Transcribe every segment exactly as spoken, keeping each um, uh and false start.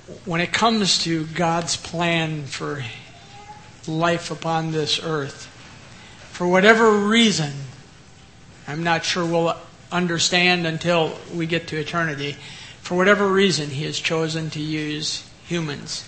when it comes to God's plan for life upon this earth, for whatever reason, I'm not sure we'll understand until we get to eternity, for whatever reason He has chosen to use humans.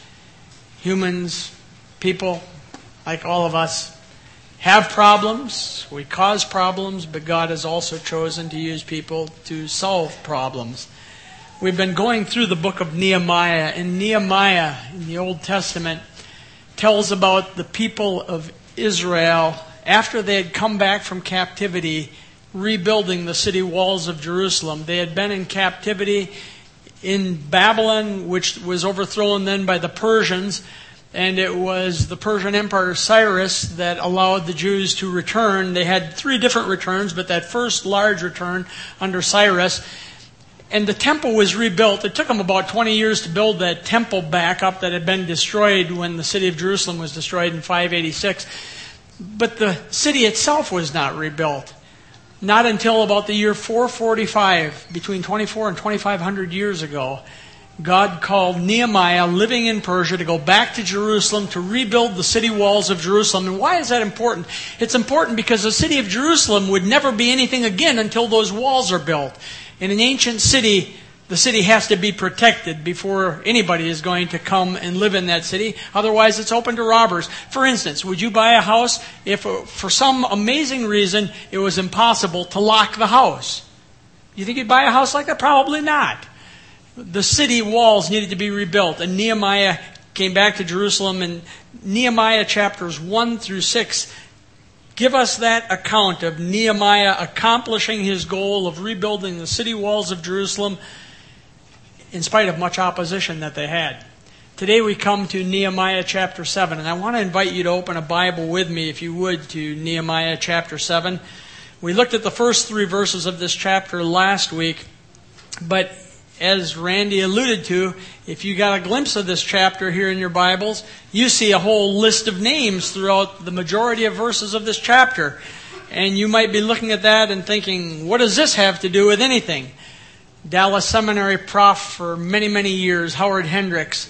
Humans, people, like all of us, have problems. We cause problems, but God has also chosen to use people to solve problems. We've been going through the book of Nehemiah, and Nehemiah in the Old Testament tells about the people of Israel after they had come back from captivity, rebuilding the city walls of Jerusalem. They had been in captivity in Babylon, which was overthrown then by the Persians, and it was the Persian Emperor Cyrus that allowed the Jews to return. They had three different returns, but that first large return under Cyrus, and the temple was rebuilt. It took them about twenty years to build that temple back up that had been destroyed when the city of Jerusalem was destroyed in five eighty-six. But the city itself was not rebuilt. Not until about the year four forty-five, between twenty-four and twenty-five hundred years ago, God called Nehemiah, living in Persia, to go back to Jerusalem to rebuild the city walls of Jerusalem. And why is that important? It's important because the city of Jerusalem would never be anything again until those walls are built. In an ancient city, the city has to be protected before anybody is going to come and live in that city. Otherwise, it's open to robbers. For instance, would you buy a house if, for some amazing reason, it was impossible to lock the house? You think you'd buy a house like that? Probably not. The city walls needed to be rebuilt, and Nehemiah came back to Jerusalem, and Nehemiah chapters one through six give us that account of Nehemiah accomplishing his goal of rebuilding the city walls of Jerusalem in spite of much opposition that they had. Today we come to Nehemiah chapter seven, and I want to invite you to open a Bible with me, if you would, to Nehemiah chapter seven. We looked at the first three verses of this chapter last week, but as Randy alluded to, if you got a glimpse of this chapter here in your Bibles, you see a whole list of names throughout the majority of verses of this chapter. And you might be looking at that and thinking, what does this have to do with anything? Dallas Seminary prof for many, many years, Howard Hendricks,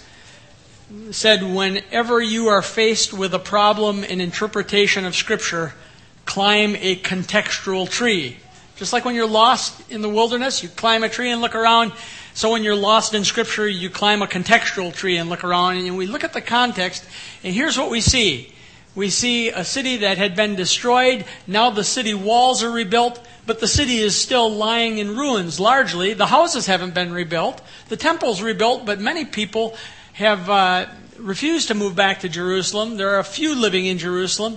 said, whenever you are faced with a problem in interpretation of Scripture, climb a contextual tree. Just like when you're lost in the wilderness, you climb a tree and look around. So when you're lost in Scripture, you climb a contextual tree and look around. And we look at the context, and here's what we see. We see a city that had been destroyed. Now the city walls are rebuilt, but the city is still lying in ruins, largely. The houses haven't been rebuilt. The temple's rebuilt, but many people have uh, refused to move back to Jerusalem. There are a few living in Jerusalem,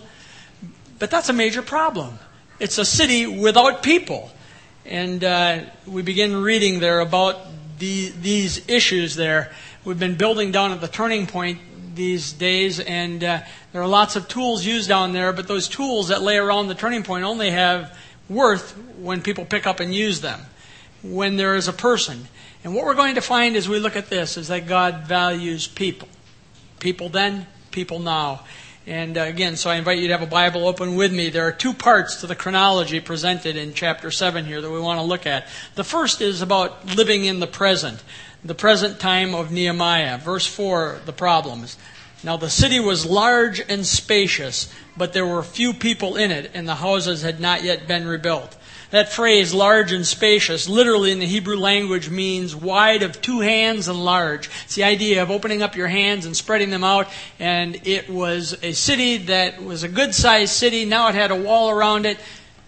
but that's a major problem. It's a city without people. And uh, we begin reading there about the, these issues there. We've been building down at the Turning Point these days, and uh, there are lots of tools used down there, but those tools that lay around the Turning Point only have worth when people pick up and use them, when there is a person. And what we're going to find as we look at this is that God values people. People then, people now. And uh, again, so I invite you to have a Bible open with me. There are two parts to the chronology presented in chapter seven here that we want to look at. The first is about living in the present, the present time of Nehemiah. Verse four, the problems. Now the city was large and spacious, but there were few people in it, and the houses had not yet been rebuilt. That phrase, large and spacious, literally in the Hebrew language means wide of two hands and large. It's the idea of opening up your hands and spreading them out. And it was a city that was a good-sized city. Now it had a wall around it,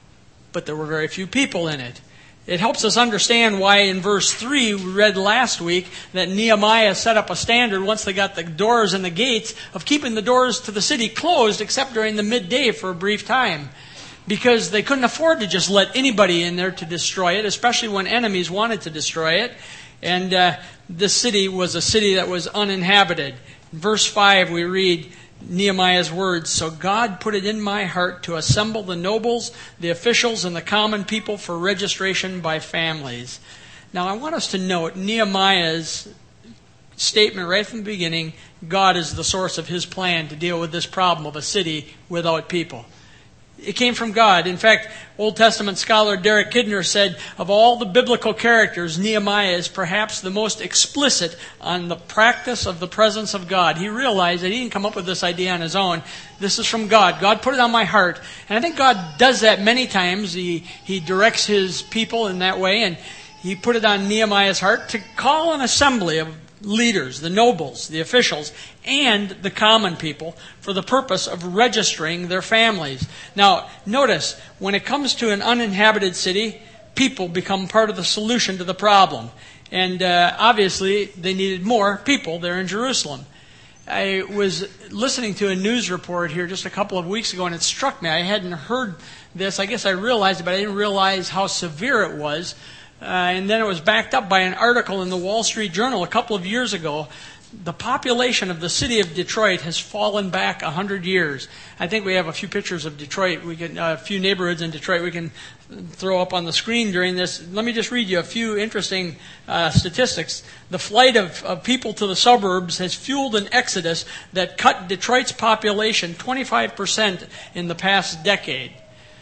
but there were very few people in it. It helps us understand why in verse three, we read last week, that Nehemiah set up a standard once they got the doors and the gates of keeping the doors to the city closed except during the midday for a brief time. Because they couldn't afford to just let anybody in there to destroy it, especially when enemies wanted to destroy it. And uh, this city was a city that was uninhabited. In verse five, we read Nehemiah's words, "So God put it in my heart to assemble the nobles, the officials, and the common people for registration by families." Now, I want us to note Nehemiah's statement right from the beginning. God is the source of his plan to deal with this problem of a city without people. It came from God. In fact, Old Testament scholar Derek Kidner said, of all the biblical characters, Nehemiah is perhaps the most explicit on the practice of the presence of God. He realized that he didn't come up with this idea on his own. This is from God. God put it on my heart. And I think God does that many times. He, he directs his people in that way. And he put it on Nehemiah's heart to call an assembly of leaders, the nobles, the officials, and the common people for the purpose of registering their families. Now, notice, when it comes to an uninhabited city, people become part of the solution to the problem. And uh, obviously, they needed more people there in Jerusalem. I was listening to a news report here just a couple of weeks ago, and it struck me. I hadn't heard this. I guess I realized it, but I didn't realize how severe it was. Uh, and then it was backed up by an article in the Wall Street Journal a couple of years ago. The population of the city of Detroit has fallen back a hundred years. I think we have a few pictures of Detroit. We can uh, a few neighborhoods in Detroit we can throw up on the screen during this. Let me just read you a few interesting uh, statistics. The flight of, of people to the suburbs has fueled an exodus that cut Detroit's population twenty-five percent in the past decade.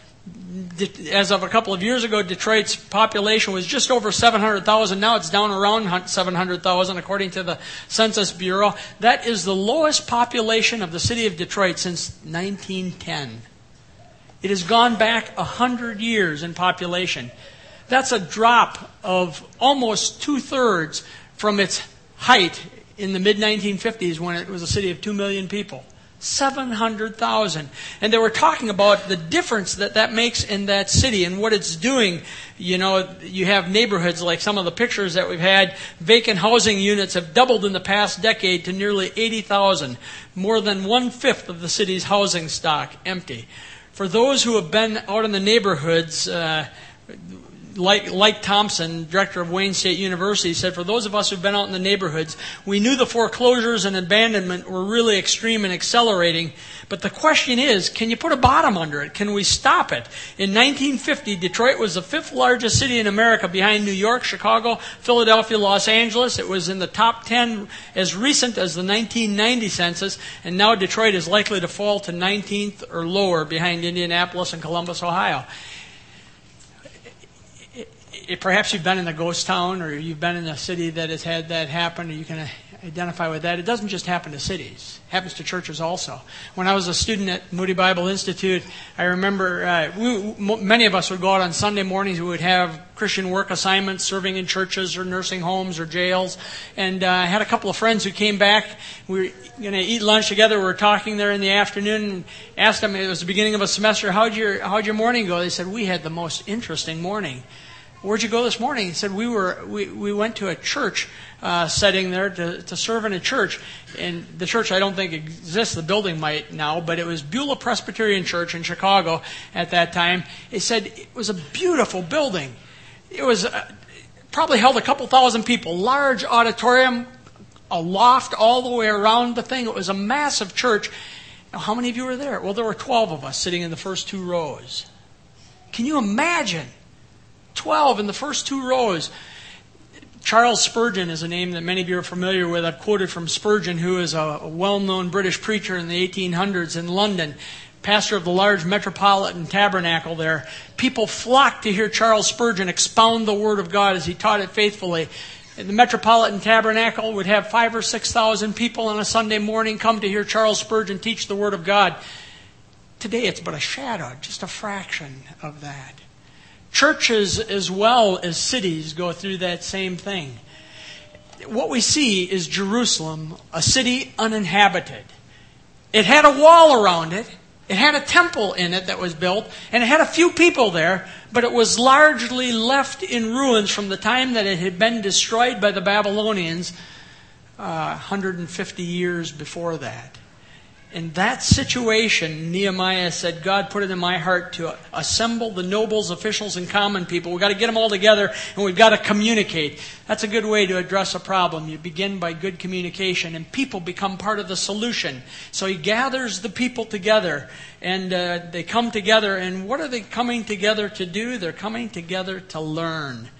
As of a couple of years ago, Detroit's population was just over seven hundred thousand. Now it's down around seven hundred thousand, according to the Census Bureau. That is the lowest population of the city of Detroit since nineteen ten. It has gone back one hundred years in population. That's a drop of almost two-thirds from its height in the mid nineteen fifties when it was a city of two million people. seven hundred thousand. And they were talking about the difference that that makes in that city and what it's doing. You know, you have neighborhoods like some of the pictures that we've had. Vacant housing units have doubled in the past decade to nearly eighty thousand. More than one-fifth of the city's housing stock empty. For those who have been out in the neighborhoods, uh, Like, like Thompson, director of Wayne State University, said, for those of us who've been out in the neighborhoods, we knew the foreclosures and abandonment were really extreme and accelerating. But the question is, can you put a bottom under it? Can we stop it? In nineteen fifty, Detroit was the fifth largest city in America behind New York, Chicago, Philadelphia, Los Angeles. It was in the top ten as recent as the nineteen ninety census. And now Detroit is likely to fall to nineteenth or lower behind Indianapolis and Columbus, Ohio. It, perhaps you've been in a ghost town or you've been in a city that has had that happen, or you can identify with that. It doesn't just happen to cities. It happens to churches also. When I was a student at Moody Bible Institute, I remember uh, we, many of us would go out on Sunday mornings. We would have Christian work assignments, serving in churches or nursing homes or jails. And uh, I had a couple of friends who came back. We were going to eat lunch together. We were talking there in the afternoon and asked them, it was the beginning of a semester, how'd your, how'd your morning go? They said, we had the most interesting morning. Where'd you go this morning? He said, we were we, we went to a church uh, setting there to, to serve in a church. And the church I don't think exists. The building might now, but it was Beulah Presbyterian Church in Chicago at that time. He said it was a beautiful building. It was uh, probably held a couple thousand people. Large auditorium, a loft all the way around the thing. It was a massive church. Now, how many of you were there? Well, there were twelve of us sitting in the first two rows. Can you imagine? twelve in the first two rows. Charles Spurgeon is a name that many of you are familiar with. I've quoted from Spurgeon, who is a, a well-known British preacher in the eighteen hundreds in London, pastor of the large metropolitan tabernacle there. People flocked to hear Charles Spurgeon expound the Word of God as he taught it faithfully. And the metropolitan tabernacle would have five or six thousand people on a Sunday morning come to hear Charles Spurgeon teach the Word of God. Today it's but a shadow, just a fraction of that. Churches as well as cities go through that same thing. What we see is Jerusalem, a city uninhabited. It had a wall around it. It had a temple in it that was built, and it had a few people there, but it was largely left in ruins from the time that it had been destroyed by the Babylonians uh, one hundred fifty years before that. In that situation, Nehemiah said, God put it in my heart to assemble the nobles, officials, and common people. We've got to get them all together, and we've got to communicate. That's a good way to address a problem. You begin by good communication, and people become part of the solution. So he gathers the people together, and uh, they come together. And what are they coming together to do? They're coming together to learn.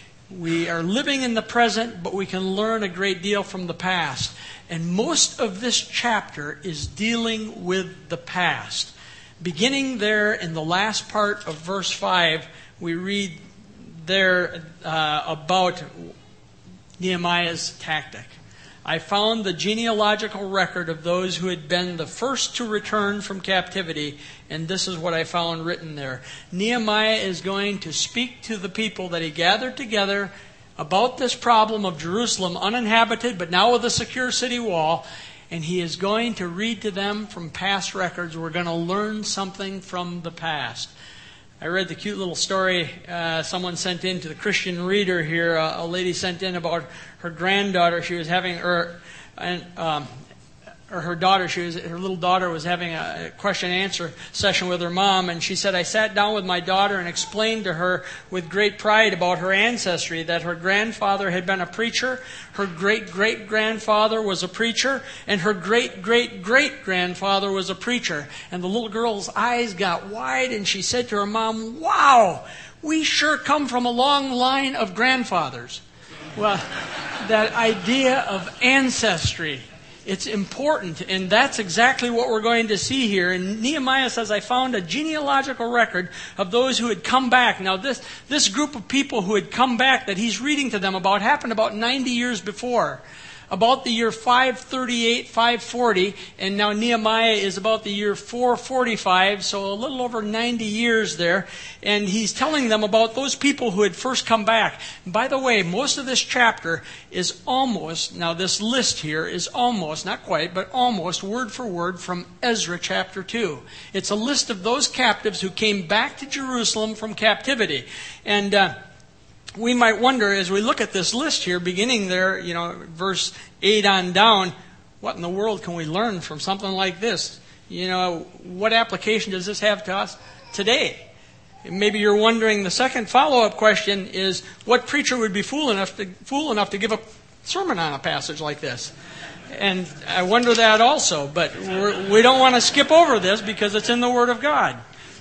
We are living in the present, but we can learn a great deal from the past. And most of this chapter is dealing with the past. Beginning there in the last part of verse five, we read there uh, about Nehemiah's tactic. I found the genealogical record of those who had been the first to return from captivity, and this is what I found written there. Nehemiah is going to speak to the people that he gathered together about this problem of Jerusalem, uninhabited, but now with a secure city wall, and he is going to read to them from past records. We're going to learn something from the past. I read the cute little story uh, someone sent in to the Christian Reader here. Uh, a lady sent in about her granddaughter. She was having, or, and, um, or her daughter. She was, her little daughter was having a question and answer session with her mom, and she said, I sat down with my daughter and explained to her with great pride about her ancestry that her grandfather had been a preacher, her great-great-grandfather was a preacher, and her great-great-great-grandfather was a preacher. And the little girl's eyes got wide, and she said to her mom, wow, we sure come from a long line of grandfathers. Well, that idea of ancestry, it's important, and that's exactly what we're going to see here. And Nehemiah says, I found a genealogical record of those who had come back. Now, this, this group of people who had come back that he's reading to them about happened about ninety years before. About the year five thirty-eight, five forty, and now Nehemiah is about the year four forty-five, so a little over ninety years there. And he's telling them about those people who had first come back. And by the way, most of this chapter is almost, now this list here is almost, not quite, but almost word for word from Ezra chapter two. It's a list of those captives who came back to Jerusalem from captivity. And uh, we might wonder, as we look at this list here, beginning there, you know, verse eight on down, what in the world can we learn from something like this? You know, what application does this have to us today? Maybe you're wondering, the second follow-up question is, what preacher would be fool enough to, fool enough to give a sermon on a passage like this? And I wonder that also, but we're, we don't want to skip over this because it's in the Word of God.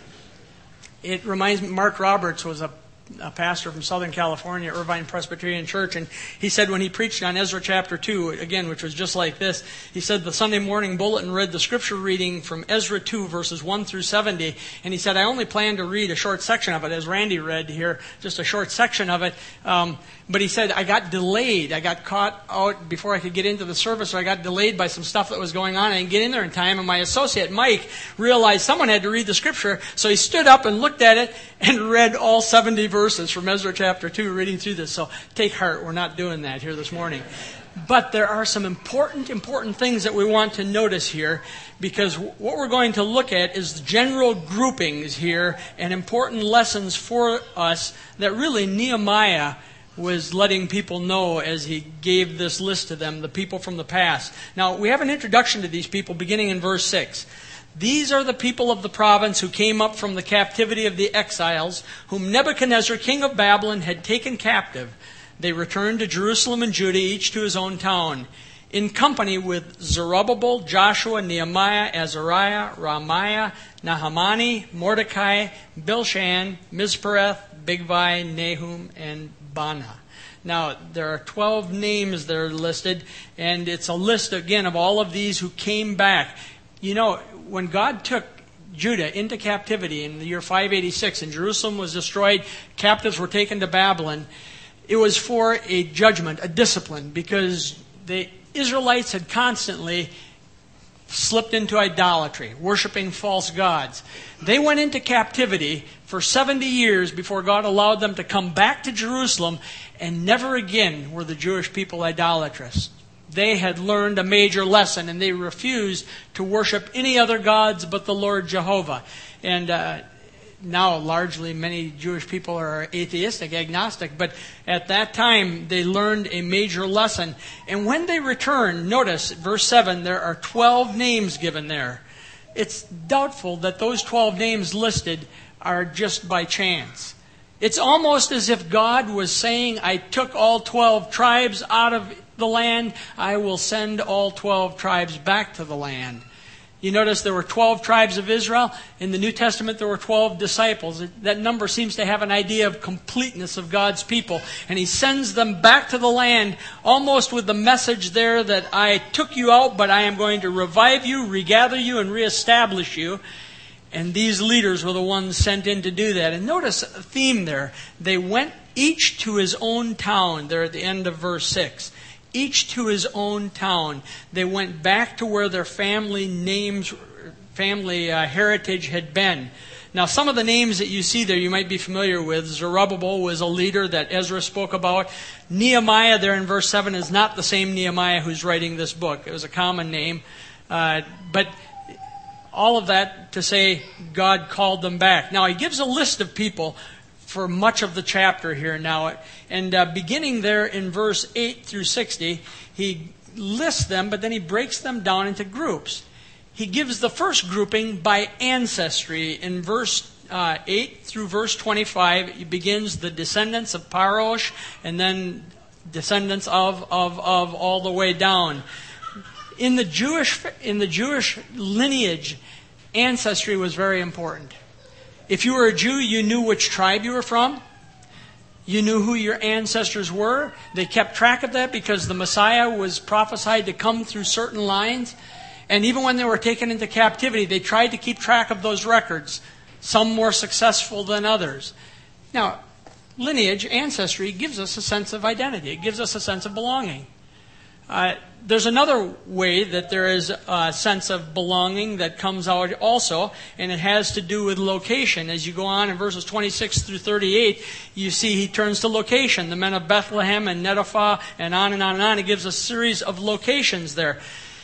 It reminds me, Mark Roberts was a a pastor from Southern California, Irvine Presbyterian Church, and he said when he preached on Ezra chapter two, again, which was just like this, he said the Sunday morning bulletin read the scripture reading from Ezra two, verses one through seventy, and he said, I only plan to read a short section of it, as Randy read here, just a short section of it, um, but he said, I got delayed. I got caught out before I could get into the service, so I got delayed by some stuff that was going on. I didn't get in there in time, and my associate, Mike, realized someone had to read the scripture, so he stood up and looked at it and read all seventy verses from Ezra chapter two, reading through this. So take heart, we're not doing that here this morning. But there are some important, important things that we want to notice here, because what we're going to look at is general groupings here and important lessons for us that really Nehemiah was letting people know as he gave this list to them, the people from the past. Now, we have an introduction to these people beginning in verse six. These are the people of the province who came up from the captivity of the exiles, whom Nebuchadnezzar, king of Babylon, had taken captive. They returned to Jerusalem and Judah, each to his own town, in company with Zerubbabel, Joshua, Nehemiah, Azariah, Ramiah, Nahamani, Mordecai, Bilshan, Mizpareth, Bigvai, Nahum, and Bana. Now, there are twelve names that are listed, and it's a list, again, of all of these who came back. You know, when God took Judah into captivity in the year five eighty-six, and Jerusalem was destroyed, captives were taken to Babylon, it was for a judgment, a discipline, because the Israelites had constantly slipped into idolatry, worshiping false gods. They went into captivity for seventy years before God allowed them to come back to Jerusalem, and never again were the Jewish people idolatrous. They had learned a major lesson, and they refused to worship any other gods but the Lord Jehovah. And uh, now, largely, many Jewish people are atheistic, agnostic, but at that time, they learned a major lesson. And when they returned, notice, verse seven, there are twelve names given there. It's doubtful that those twelve names listed are just by chance. It's almost as if God was saying, I took all twelve tribes out of the land, I will send all twelve tribes back to the land. You notice there were twelve tribes of Israel. In the New Testament, there were twelve disciples. That number seems to have an idea of completeness of God's people. And He sends them back to the land almost with the message there that I took you out, but I am going to revive you, regather you, and reestablish you. And these leaders were the ones sent in to do that. And notice a theme there. They went each to his own town, there at the end of verse six. Each to his own town. They went back to where their family names, family uh, heritage had been. Now, some of the names that you see there you might be familiar with. Zerubbabel was a leader that Ezra spoke about. Nehemiah there in verse seven is not the same Nehemiah who's writing this book. It was a common name. Uh, but all of that to say God called them back. Now, he gives a list of people for much of the chapter here now. And uh, beginning there in verse eight through sixty, he lists them, but then he breaks them down into groups. He gives the first grouping by ancestry. In verse uh, eight through verse twenty-five, he begins the descendants of Parosh, and then descendants of, of, of all the way down. In the Jewish in the Jewish lineage, ancestry was very important. If you were a Jew, you knew which tribe you were from. You knew who your ancestors were. They kept track of that because the Messiah was prophesied to come through certain lines. And even when they were taken into captivity, they tried to keep track of those records, some more successful than others. Now, lineage, ancestry, gives us a sense of identity. It gives us a sense of belonging. Uh, there's another way that there is a sense of belonging that comes out also, and it has to do with location. As you go on in verses twenty-six through thirty-eight, you see he turns to location. The men of Bethlehem and Netophath, and on and on and on. It gives a series of locations there.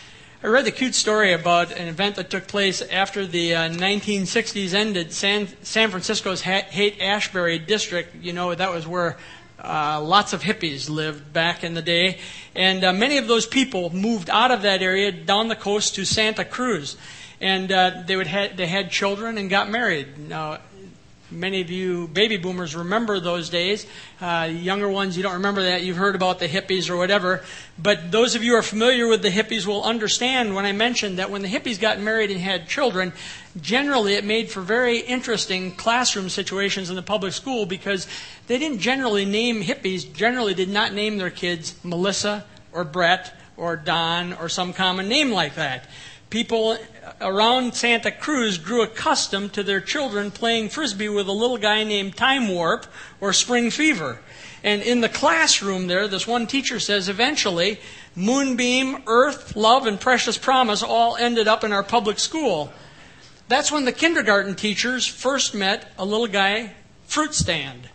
I read the cute story about an event that took place after the uh, nineteen sixties ended. San, San Francisco's Haight-Ashbury district, you know, that was where uh, lots of hippies lived back in the day. And uh, many of those people moved out of that area down the coast to Santa Cruz. And uh, they would ha- they had children and got married. Now, many of you baby boomers remember those days. Uh, younger ones, you don't remember that. You've heard about the hippies or whatever. But those of you who are familiar with the hippies will understand when I mentioned that when the hippies got married and had children, generally it made for very interesting classroom situations in the public school because they didn't generally name hippies, generally did not name their kids Melissa or Brett or Don or some common name like that. People around Santa Cruz grew accustomed to their children playing Frisbee with a little guy named Time Warp or Spring Fever. And in the classroom there, this one teacher says, eventually, Moonbeam, Earth, Love, and Precious Promise all ended up in our public school. That's when the kindergarten teachers first met a little guy, Fruit Stand.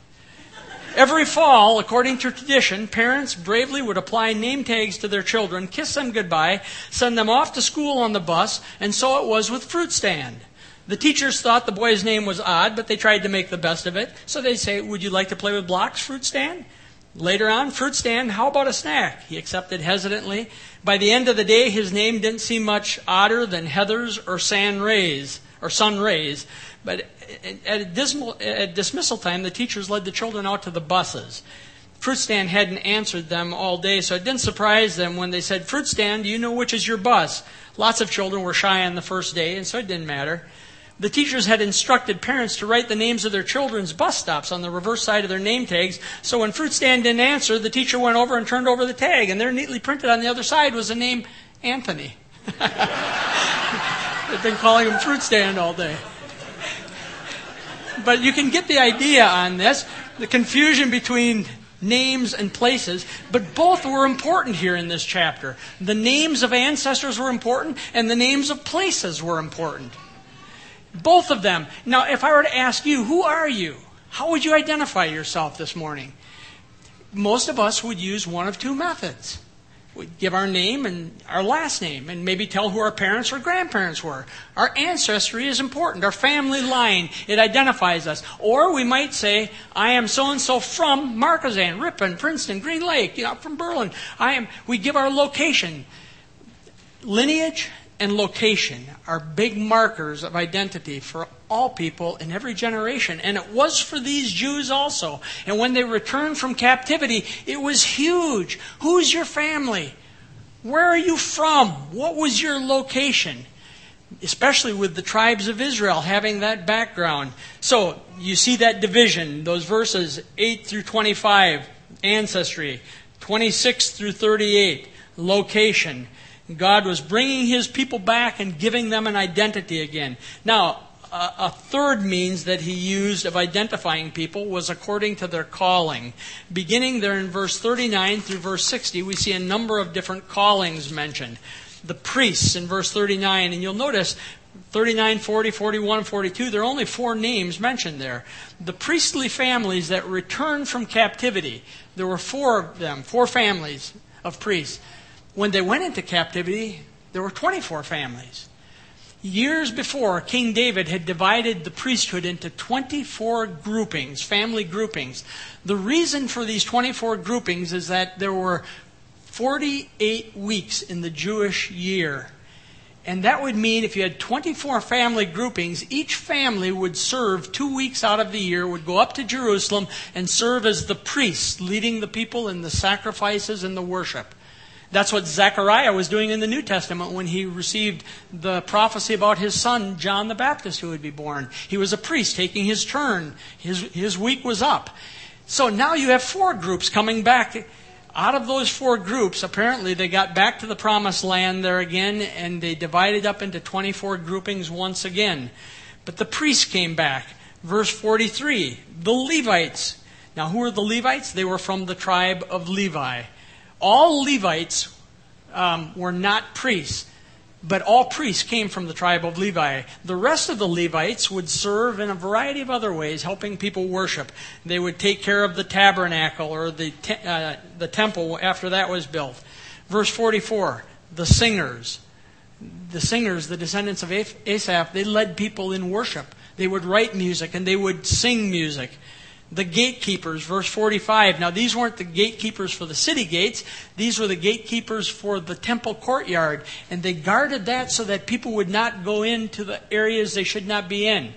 Every fall, according to tradition, parents bravely would apply name tags to their children, kiss them goodbye, send them off to school on the bus, and so it was with Fruit Stand. The teachers thought the boy's name was odd, but they tried to make the best of it. So they'd say, would you like to play with blocks, Fruit Stand? Later on, Fruit Stand, how about a snack? He accepted hesitantly. By the end of the day, his name didn't seem much odder than Heather's or San Rays, or Sun Rays. But at, dismal, at dismissal time, the teachers led the children out to the buses. Fruit Stand hadn't answered them all day, so it didn't surprise them when they said, Fruit Stand, do you know which is your bus? Lots of children were shy on the first day, and so it didn't matter. The teachers had instructed parents to write the names of their children's bus stops on the reverse side of their name tags, so when Fruit Stand didn't answer, the teacher went over and turned over the tag, and there neatly printed on the other side was the name Anthony. They've been calling him Fruit Stand all day. But you can get the idea on this, the confusion between names and places, but both were important here in this chapter. The names of ancestors were important, and the names of places were important. Both of them. Now, if I were to ask you, who are you? How would you identify yourself this morning? Most of us would use one of two methods. We'd give our name and our last name and maybe tell who our parents or grandparents were. Our ancestry is important. Our family line, it identifies us. Or we might say, I am so-and-so from Marquezan, Ripon, Princeton, Green Lake, you know, from Berlin. I am. We give our location. Lineage and location are big markers of identity for all people in every generation. And it was for these Jews also. And when they returned from captivity, it was huge. Who's your family? Where are you from? What was your location? Especially with the tribes of Israel having that background. So you see that division, those verses eight through twenty-five, ancestry, twenty-six through thirty-eight, location. God was bringing His people back and giving them an identity again. Now, a, a third means that he used of identifying people was according to their calling. Beginning there in verse thirty-nine through verse sixty, we see a number of different callings mentioned. The priests in verse thirty-nine, and you'll notice thirty-nine, forty, forty-one, forty-two, there are only four names mentioned there. The priestly families that returned from captivity, there were four of them, four families of priests. When they went into captivity, there were twenty-four families. Years before, King David had divided the priesthood into twenty-four groupings, family groupings. The reason for these twenty-four groupings is that there were forty-eight weeks in the Jewish year. And that would mean if you had twenty-four family groupings, each family would serve two weeks out of the year, would go up to Jerusalem and serve as the priests, leading the people in the sacrifices and the worship. That's what Zechariah was doing in the New Testament when he received the prophecy about his son, John the Baptist, who would be born. He was a priest taking his turn. His, his week was up. So now you have four groups coming back. Out of those four groups, apparently they got back to the promised land there again, and they divided up into twenty-four groupings once again. But the priests came back. Verse forty-three, the Levites. Now who are the Levites? They were from the tribe of Levi. All Levites um, were not priests, but all priests came from the tribe of Levi. The rest of the Levites would serve in a variety of other ways, helping people worship. They would take care of the tabernacle or the te- uh, the temple after that was built. Verse forty-four, the singers. The singers, the descendants of Asaph, they led people in worship. They would write music and they would sing music. The gatekeepers, verse forty-five. Now these weren't the gatekeepers for the city gates. These were the gatekeepers for the temple courtyard. And they guarded that so that people would not go into the areas they should not be in.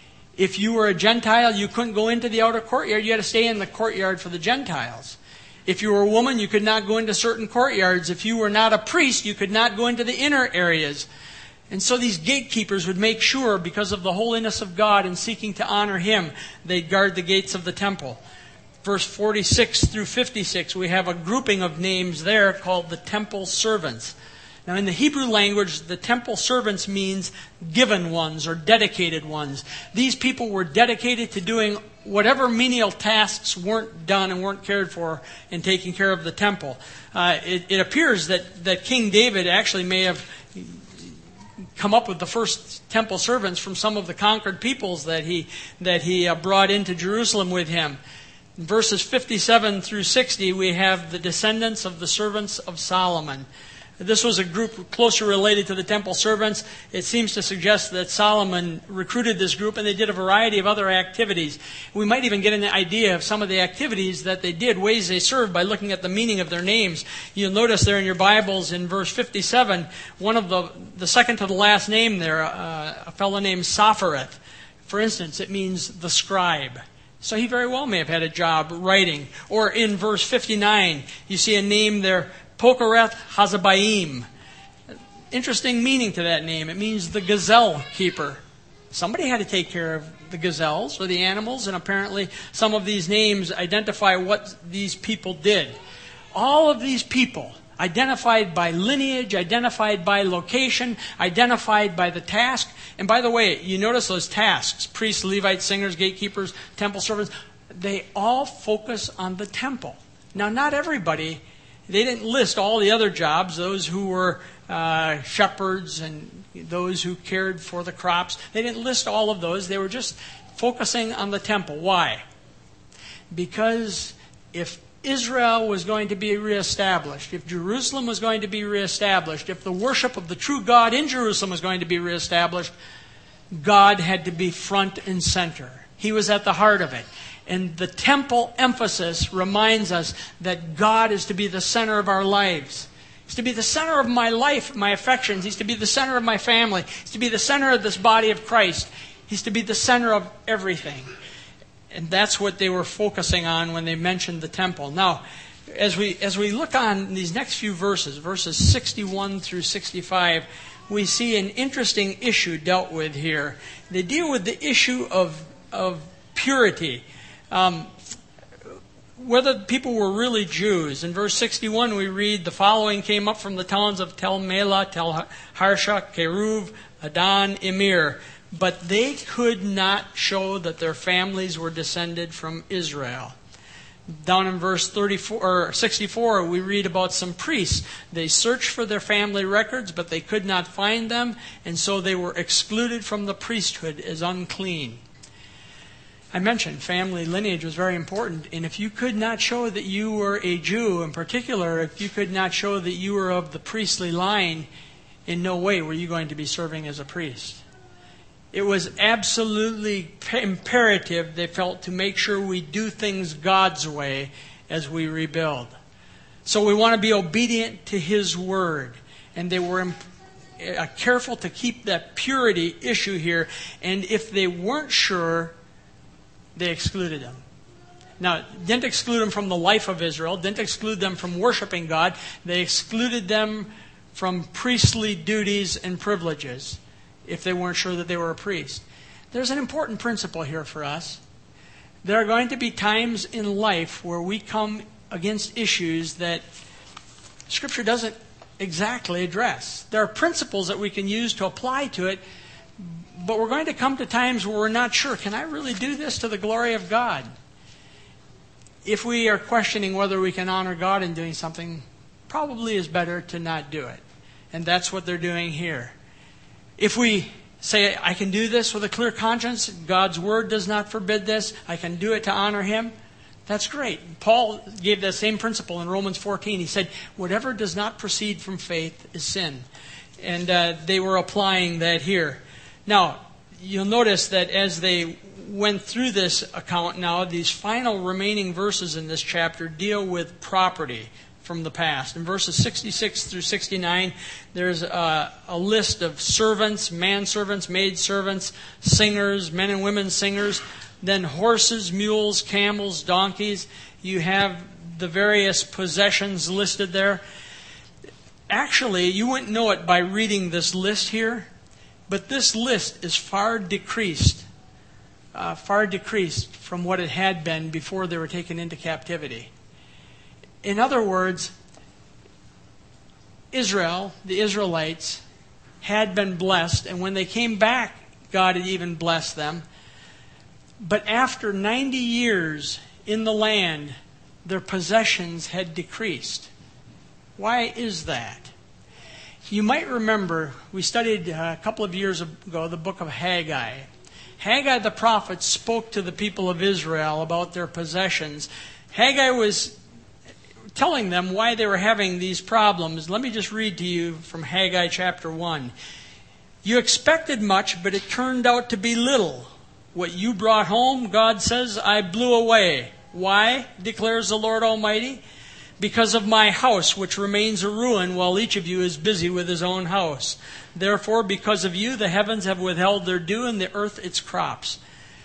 If you were a Gentile, you couldn't go into the outer courtyard. You had to stay in the courtyard for the Gentiles. If you were a woman, you could not go into certain courtyards. If you were not a priest, you could not go into the inner areas. And so these gatekeepers would make sure, because of the holiness of God and seeking to honor Him, they'd guard the gates of the temple. Verse forty-six through fifty-six, we have a grouping of names there called the temple servants. Now in the Hebrew language, the temple servants means given ones or dedicated ones. These people were dedicated to doing whatever menial tasks weren't done and weren't cared for in taking care of the temple. Uh, it, it appears that, that King David actually may have come up with the first temple servants from some of the conquered peoples that he that he uh, brought into Jerusalem with him. In verses fifty-seven through sixty, we have the descendants of the servants of Solomon. This was a group closely related to the temple servants. It seems to suggest that Solomon recruited this group, and they did a variety of other activities. We might even get an idea of some of the activities that they did, ways they served, by looking at the meaning of their names. You'll notice there in your Bibles in verse fifty-seven, one of the, the second to the last name there, uh, a fellow named Sophereth. For instance, it means the scribe. So he very well may have had a job writing. Or in verse fifty-nine, you see a name there, Pokereth Hazabaim. Interesting meaning to that name. It means the gazelle keeper. Somebody had to take care of the gazelles or the animals, and apparently some of these names identify what these people did. All of these people, identified by lineage, identified by location, identified by the task. And by the way, you notice those tasks, priests, Levites, singers, gatekeepers, temple servants, they all focus on the temple. Now, not everybody. They didn't list all the other jobs, those who were uh, shepherds and those who cared for the crops. They didn't list all of those. They were just focusing on the temple. Why? Because if Israel was going to be reestablished, if Jerusalem was going to be reestablished, if the worship of the true God in Jerusalem was going to be reestablished, God had to be front and center. He was at the heart of it. And the temple emphasis reminds us that God is to be the center of our lives. He's to be the center of my life, my affections. He's to be the center of my family. He's to be the center of this body of Christ. He's to be the center of everything. And that's what they were focusing on when they mentioned the temple. Now, as we as we look on these next few verses, verses sixty-one through sixty-five, we see an interesting issue dealt with here. They deal with the issue of, of purity. Um, whether people were really Jews. In verse sixty-one we read, the following came up from the towns of Tel Melah, Tel Harsha, Keruv, Adon, Emir. but they could not show that their families were descended from Israel. Down in verse thirty-four or sixty-four, we read about some priests. They searched for their family records, but they could not find them, and so they were excluded from the priesthood as unclean. I mentioned family lineage was very important, and if you could not show that you were a Jew, in particular, if you could not show that you were of the priestly line, in no way were you going to be serving as a priest. It was absolutely imperative, they felt, to make sure we do things God's way as we rebuild. So we want to be obedient to His Word. And they were careful to keep that purity issue here. And if they weren't sure, they excluded them. Now, didn't exclude them from the life of Israel, didn't exclude them from worshiping God. They excluded them from priestly duties and privileges if they weren't sure that they were a priest. There's an important principle here for us. There are going to be times in life where we come against issues that Scripture doesn't exactly address. There are principles that we can use to apply to it, but we're going to come to times where we're not sure, can I really do this to the glory of God? If we are questioning whether we can honor God in doing something, probably is better to not do it. And that's what they're doing here. If we say, I can do this with a clear conscience, God's Word does not forbid this, I can do it to honor Him, that's great. Paul gave that same principle in Romans fourteen. He said, whatever does not proceed from faith is sin. And uh, they were applying that here. Now, you'll notice that as they went through this account now, these final remaining verses in this chapter deal with property from the past. In verses sixty-six through sixty-nine, there's a, a list of servants, manservants, maidservants, singers, men and women singers, then horses, mules, camels, donkeys. You have the various possessions listed there. Actually, you wouldn't know it by reading this list here, but this list is far decreased, uh, far decreased from what it had been before they were taken into captivity. In other words, Israel, the Israelites, had been blessed, and when they came back, God had even blessed them. But after ninety years in the land, their possessions had decreased. Why is that? You might remember, we studied a couple of years ago the book of Haggai. Haggai the prophet spoke to the people of Israel about their possessions. Haggai was telling them why they were having these problems. Let me just read to you from Haggai chapter one. You expected much, but it turned out to be little. What you brought home, God says, I blew away. Why, declares the Lord Almighty? Because of my house, which remains a ruin, while each of you is busy with his own house. Therefore, because of you, the heavens have withheld their dew, and the earth its crops.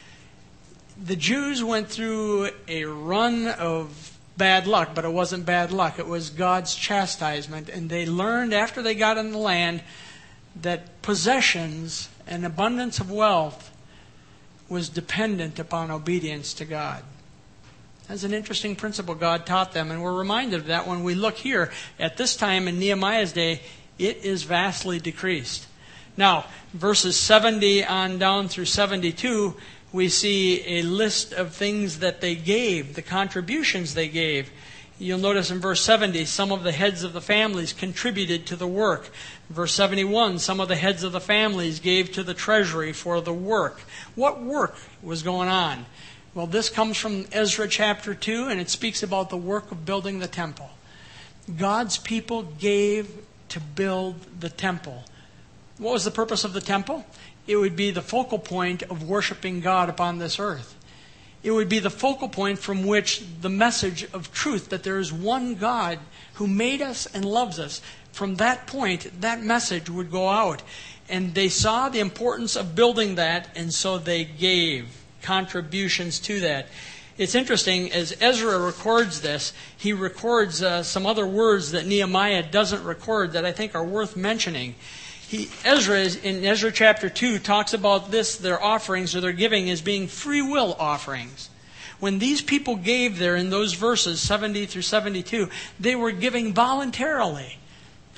The Jews went through a run of bad luck, but it wasn't bad luck. It was God's chastisement. And they learned after they got in the land that possessions and abundance of wealth was dependent upon obedience to God. That's an interesting principle God taught them, and we're reminded of that when we look here. At this time in Nehemiah's day, it is vastly decreased. Now, verses seventy on down through seventy-two, we see a list of things that they gave, the contributions they gave. You'll notice in verse seventy, some of the heads of the families contributed to the work. Verse seventy-one, some of the heads of the families gave to the treasury for the work. What work was going on? Well, this comes from Ezra chapter two, and it speaks about the work of building the temple. God's people gave to build the temple. What was the purpose of the temple? It would be the focal point of worshiping God upon this earth. It would be the focal point from which the message of truth, that there is one God who made us and loves us, from that point, that message would go out. And they saw the importance of building that, and so they gave contributions to that. It's interesting, as Ezra records this, he records uh, some other words that Nehemiah doesn't record that I think are worth mentioning. He, Ezra, is, in Ezra chapter two, talks about this, their offerings or their giving, as being free will offerings. When these people gave there in those verses, seventy through seventy-two, they were giving voluntarily.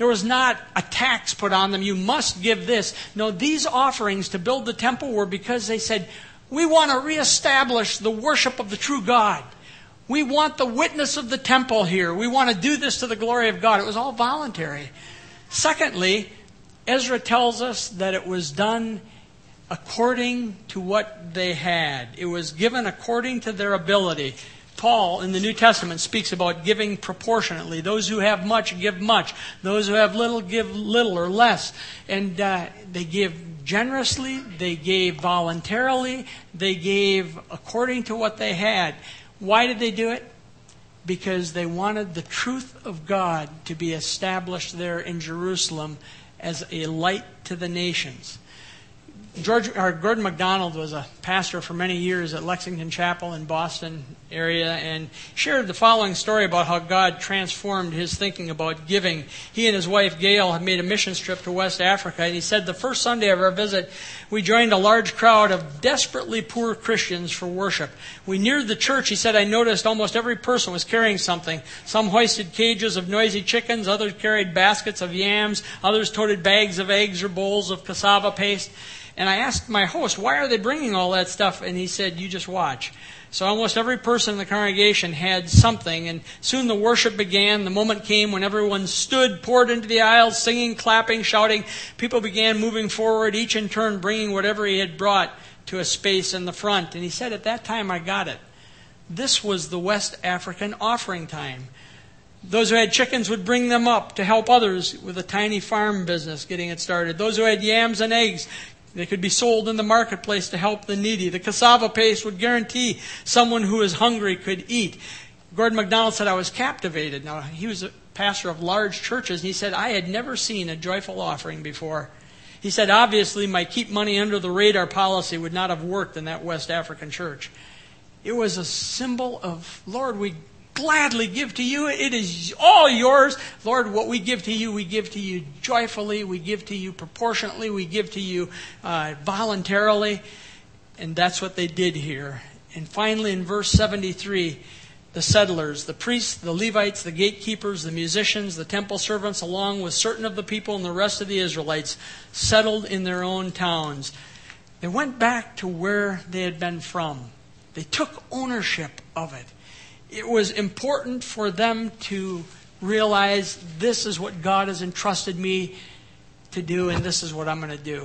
There was not a tax put on them. You must give this. No, these offerings to build the temple were because they said, we want to reestablish the worship of the true God. We want the witness of the temple here. We want to do this to the glory of God. It was all voluntary. Secondly, Ezra tells us that it was done according to what they had. It was given according to their ability. Paul in the New Testament speaks about giving proportionately. Those who have much give much. Those who have little give little or less. And uh, they give generously. They gave voluntarily. They gave according to what they had. Why did they do it? Because they wanted the truth of God to be established there in Jerusalem as a light to the nations. George, or Gordon MacDonald was a pastor for many years at Lexington Chapel in Boston area and shared the following story about how God transformed his thinking about giving. He and his wife Gail had made a mission trip to West Africa, and he said, the first Sunday of our visit, we joined a large crowd of desperately poor Christians for worship. We neared the church. He said, I noticed almost every person was carrying something. Some hoisted cages of noisy chickens, others carried baskets of yams, others toted bags of eggs or bowls of cassava paste. And I asked my host, why are they bringing all that stuff? And he said, you just watch. So almost every person in the congregation had something, and soon the worship began. The moment came when everyone stood, poured into the aisles, singing, clapping, shouting. People began moving forward, each in turn bringing whatever he had brought to a space in the front. And he said, at that time I got it. This was the West African offering time. Those who had chickens would bring them up to help others with a tiny farm business getting it started. Those who had yams and eggs, they could be sold in the marketplace to help the needy. The cassava paste would guarantee someone who is hungry could eat. Gordon MacDonald said, I was captivated. Now, he was a pastor of large churches, and he said, I had never seen a joyful offering before. He said, obviously, my keep money under the radar policy would not have worked in that West African church. It was a symbol of, Lord, we gladly give to you. It is all yours. Lord, what we give to you, we give to you joyfully. We give to you proportionately. We give to you uh, voluntarily. And that's what they did here. And finally, in verse seventy-three, the settlers, the priests, the Levites, the gatekeepers, the musicians, the temple servants, along with certain of the people and the rest of the Israelites, settled in their own towns. They went back to where they had been from. They took ownership of it. It was important for them to realize this is what God has entrusted me to do, and this is what I'm going to do.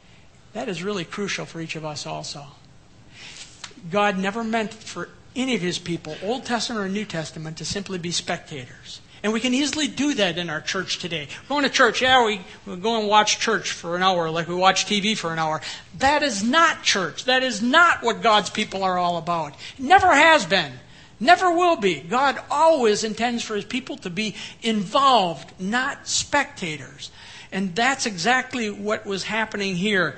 That is really crucial for each of us also. God never meant for any of his people, Old Testament or New Testament, to simply be spectators. And we can easily do that in our church today. Going to church, yeah, we, we go and watch church for an hour like we watch T V for an hour. That is not church. That is not what God's people are all about. It never has been. Never will be. God always intends for his people to be involved, not spectators. And that's exactly what was happening here.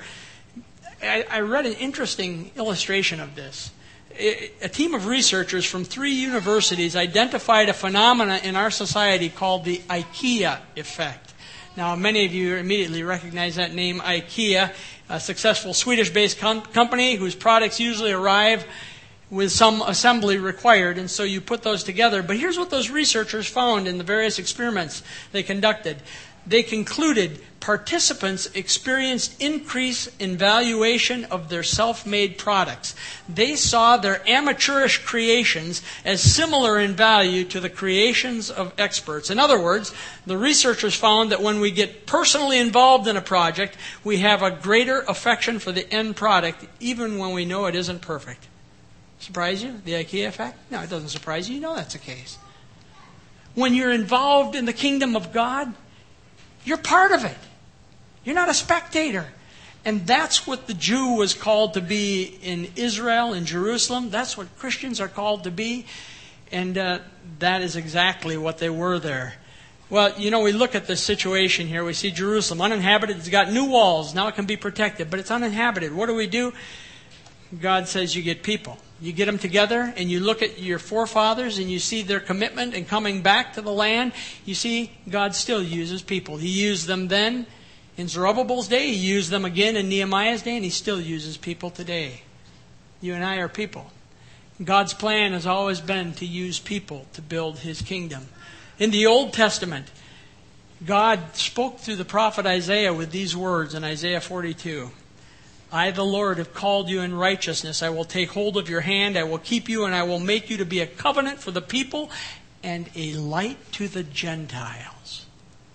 I, I read an interesting illustration of this. A team of researchers from three universities identified a phenomena in our society called the IKEA effect. Now, many of you immediately recognize that name, IKEA, a successful Swedish-based com- company whose products usually arrive with some assembly required, and so you put those together. But here's what those researchers found in the various experiments they conducted. They concluded participants experienced increase in valuation of their self-made products. They saw their amateurish creations as similar in value to the creations of experts. In other words, the researchers found that when we get personally involved in a project, we have a greater affection for the end product, even when we know it isn't perfect. Surprise you? The IKEA effect? No, it doesn't surprise you. You know that's the case. When you're involved in the kingdom of God, you're part of it. You're not a spectator. And that's what the Jew was called to be in Israel, in Jerusalem. That's what Christians are called to be. And uh, that is exactly what they were there. Well, you know, we look at this situation here. We see Jerusalem uninhabited. It's got new walls. Now it can be protected. But it's uninhabited. What do we do? God says you get people. You get them together and you look at your forefathers and you see their commitment in coming back to the land. You see, God still uses people. He used them then in Zerubbabel's day. He used them again in Nehemiah's day, and he still uses people today. You and I are people. God's plan has always been to use people to build his kingdom. In the Old Testament, God spoke through the prophet Isaiah with these words in Isaiah forty-two. I, the Lord, have called you in righteousness. I will take hold of your hand. I will keep you, and I will make you to be a covenant for the people and a light to the Gentiles.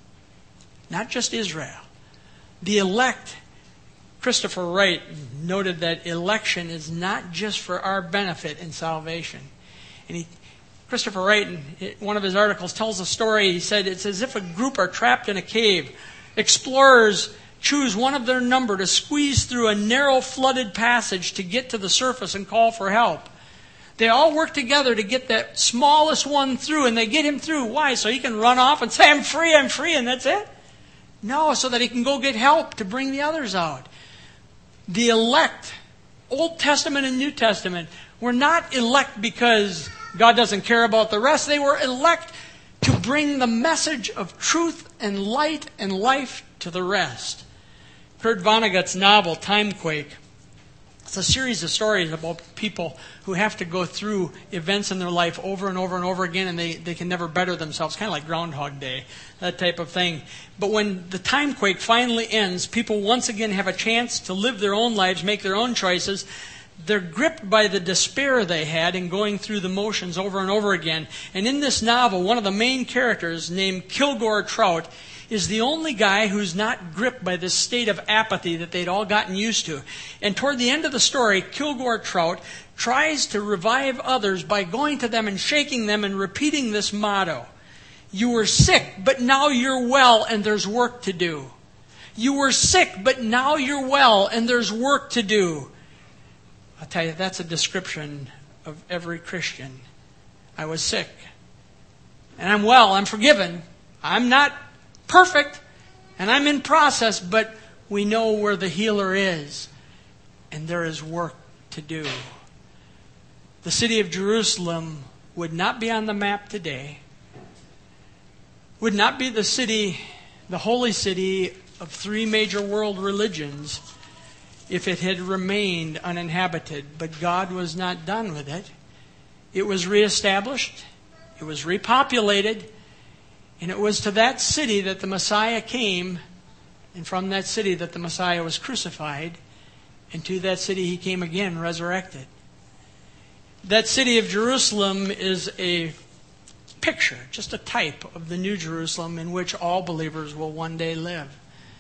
Not just Israel. The elect, Christopher Wright noted that election is not just for our benefit in salvation. And he, Christopher Wright, in one of his articles, tells a story. He said, it's as if a group are trapped in a cave. Explorers choose one of their number to squeeze through a narrow flooded passage to get to the surface and call for help. They all work together to get that smallest one through, and they get him through. Why? So he can run off and say, I'm free, I'm free, and that's it? No, so that he can go get help to bring the others out. The elect, Old Testament and New Testament, were not elect because God doesn't care about the rest. They were elect to bring the message of truth and light and life to the rest. Kurt Vonnegut's novel, Timequake, it's a series of stories about people who have to go through events in their life over and over and over again, and they, they can never better themselves, kind of like Groundhog Day, that type of thing. But when the timequake finally ends, people once again have a chance to live their own lives, make their own choices. They're gripped by the despair they had in going through the motions over and over again. And in this novel, one of the main characters, named Kilgore Trout, is the only guy who's not gripped by this state of apathy that they'd all gotten used to. And toward the end of the story, Kilgore Trout tries to revive others by going to them and shaking them and repeating this motto. You were sick, but now you're well and there's work to do. You were sick, but now you're well and there's work to do. I'll tell you, that's a description of every Christian. I was sick. And I'm well, I'm forgiven. I'm not perfect, and I'm in process, but we know where the healer is, and there is work to do. The city of Jerusalem would not be on the map today, would not be the city, the holy city of three major world religions, if it had remained uninhabited. But God was not done with it. It was reestablished. It was repopulated. And it was to that city that the Messiah came, and from that city that the Messiah was crucified, and to that city he came again, resurrected. That city of Jerusalem is a picture, just a type of the New Jerusalem in which all believers will one day live.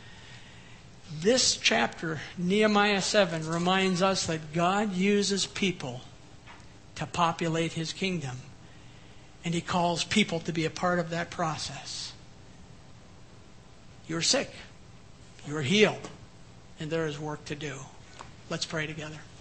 This chapter, Nehemiah seven, reminds us that God uses people to populate His kingdom. And He calls people to be a part of that process. You're sick. You're healed. And there is work to do. Let's pray together.